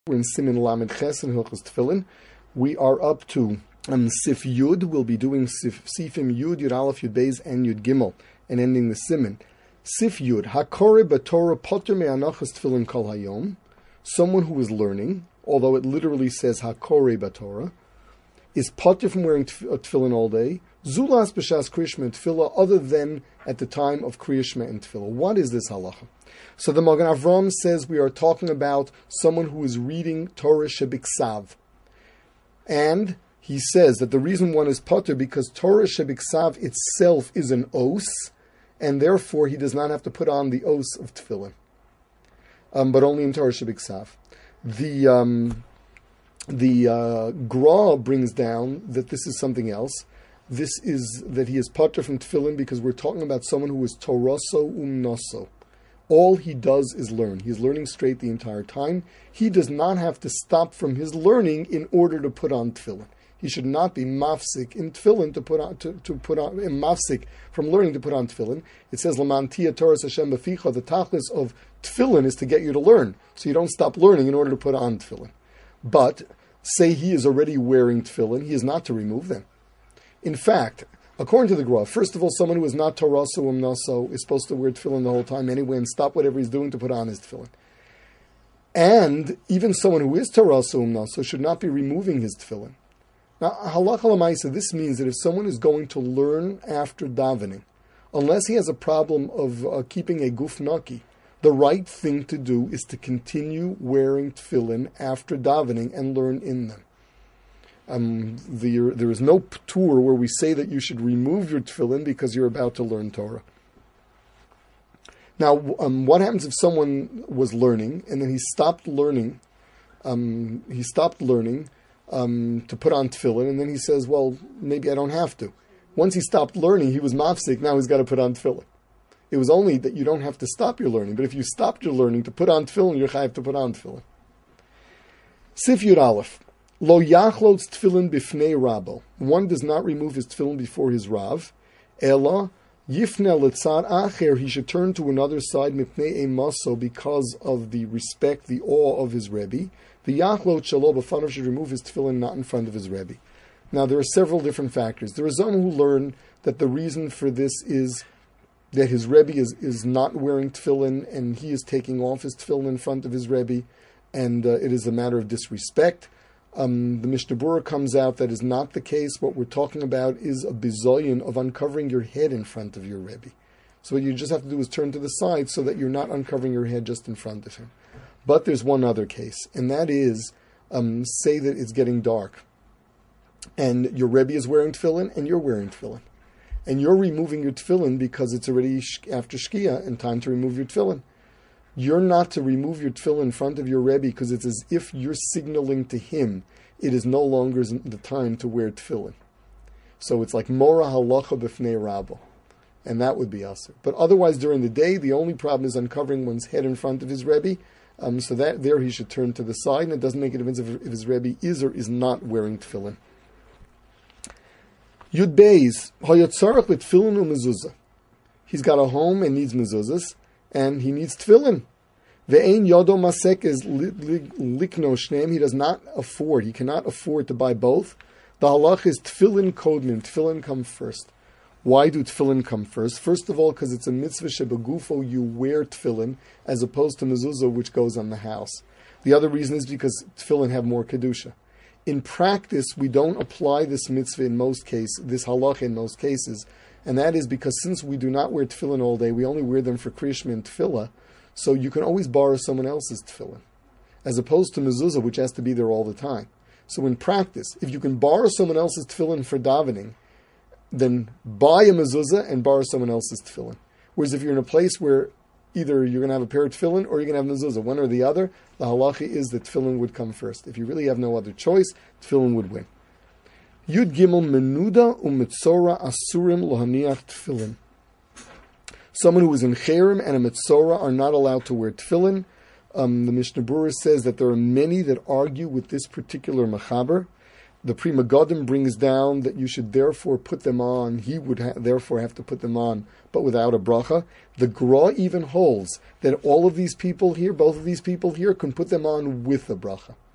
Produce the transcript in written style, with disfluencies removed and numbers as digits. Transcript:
We're in Simin Lamed Ches and Hilchos Tefillin. We are up to Sif Yud. We'll be doing Sifim Yud, Yud Aleph, Yud Beis, and Yud Gimel, and ending the Simin. Sif Yud, Hakore B'Torah Poter Me'anachas Tefillin Kol Hayom. Someone who is learning, although it literally says Hakore B'Torah, is poter from wearing tefillin all day. Zulas b'shas Kriya Shema and Tefillah, other than at the time of Kriya Shema and Tefillah. What is this halacha? So the Magen Avram says we are talking about someone who is reading Torah Shebiksav. And he says that the reason one is poter because Torah Shebiksav itself is an os, and therefore he does not have to put on the os of tefillin, but only in Torah Shebiksav. The Gra brings down that this is something else. This is that he is poter from tefillin because we're talking about someone who is Toraso umnoso. All he does is learn. He's learning straight the entire time. He does not have to stop from his learning in order to put on tefillin. He should not be mafsik in tefillin to put on mafsik from learning to put on tefillin. It says Lamantia Torah Hashem Beficha. The tachlis of tefillin is to get you to learn, so you don't stop learning in order to put on tefillin. But say he is already wearing tefillin, he is not to remove them. In fact, according to the Gra, first of all, someone who is not Toraso Umnaso is supposed to wear tefillin the whole time anyway and stop whatever he's doing to put on his tefillin. And even someone who is Toraso Umnaso should not be removing his tefillin. Now, halacha l'maisa, this means that if someone is going to learn after davening, unless he has a problem of keeping a guf naki, the right thing to do is to continue wearing tefillin after davening and learn in them. There is no tour where we say that you should remove your tefillin because you're about to learn Torah. Now, what happens if someone was learning and then he stopped learning? He stopped learning to put on tefillin, and then he says, "Well, maybe I don't have to." Once he stopped learning, he was mafsik. Now he's got to put on tefillin. It was only that you don't have to stop your learning, but if you stopped your learning to put on tefillin, you're chayav to put on tefillin. Sif Yud Aleph. Lo yachlotz tefillin bifnei rabo. One does not remove his tefillin before his rav. Ela yifne letzad acher. He should turn to another side mipnei emaso because of the respect, the awe of his rebbe. The yachlot shalo b'fanav should remove his tefillin not in front of his rebbe. Now there are several different factors. There are some who learn that the reason for this is that his rebbe is not wearing tefillin and he is taking off his tefillin in front of his rebbe, and it is a matter of disrespect. The Mishnah Berurah comes out that is not the case. What we're talking about is a bizoyin of uncovering your head in front of your rebbe. So what you just have to do is turn to the side so that you're not uncovering your head just in front of him. But there's one other case, and that is, say that it's getting dark, and your rebbe is wearing tefillin and you're wearing tefillin, and you're removing your tefillin because it's already after shkia and time to remove your tefillin. You're not to remove your tefillin in front of your rebbe because it's as if you're signaling to him it is no longer the time to wear tefillin. So it's like mora halacha b'fnei rabo, and that would be asur. But otherwise, during the day, the only problem is uncovering one's head in front of his rebbe. So that there he should turn to the side, and it doesn't make a difference if his rebbe is or is not wearing tefillin. Yud Beis hayotzarach with tefillin u'mezuzah. He's got a home and needs mezuzahs, and he needs tefillin. Ve'ein yodo masek is likno shneim. He does not afford. He cannot afford to buy both. The halach is tefillin kodmin. Tefillin come first. Why do tefillin come first? First of all, because it's a mitzvah shebagufo, you wear tefillin, as opposed to mezuzah, which goes on the house. The other reason is because tefillin have more kedusha. In practice, we don't apply this mitzvah in most cases, this halacha in most cases, and that is because since we do not wear tefillin all day, we only wear them for Kriya Shema and tefillah, so you can always borrow someone else's tefillin, as opposed to mezuzah, which has to be there all the time. So in practice, if you can borrow someone else's tefillin for davening, then buy a mezuzah and borrow someone else's tefillin. Whereas if you're in a place where either you're going to have a pair of tefillin or you're going to have mezuzah, one or the other, the halacha is that tefillin would come first. If you really have no other choice, tefillin would win. Yud Gimel Menuda u'Metzora Asurim Lohaniach Tefillin. Someone who is in Cherem and a Metzora are not allowed to wear tefillin. The Mishnah Berurah says that there are many that argue with this particular mechaber. The Pri Megadim brings down that you should therefore put them on. He would therefore have to put them on, but without a bracha. The Gra even holds that all of these people here, both of these people here, can put them on with a bracha.